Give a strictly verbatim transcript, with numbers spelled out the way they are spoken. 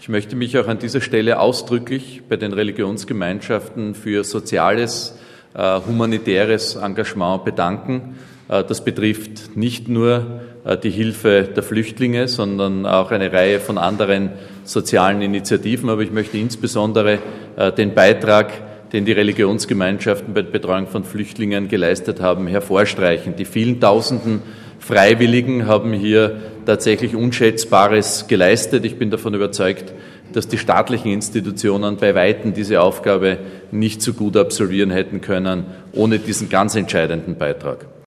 Ich möchte mich auch an dieser Stelle ausdrücklich bei den Religionsgemeinschaften für soziales, äh, humanitäres Engagement bedanken. Äh, das betrifft nicht nur äh, die Hilfe der Flüchtlinge, sondern auch eine Reihe von anderen sozialen Initiativen. Aber ich möchte insbesondere äh, den Beitrag, den die Religionsgemeinschaften bei der Betreuung von Flüchtlingen geleistet haben, hervorstreichen. Die vielen Tausenden Freiwilligen haben hier tatsächlich Unschätzbares geleistet. Ich bin davon überzeugt, dass die staatlichen Institutionen bei Weitem diese Aufgabe nicht so gut absolvieren hätten können, ohne diesen ganz entscheidenden Beitrag.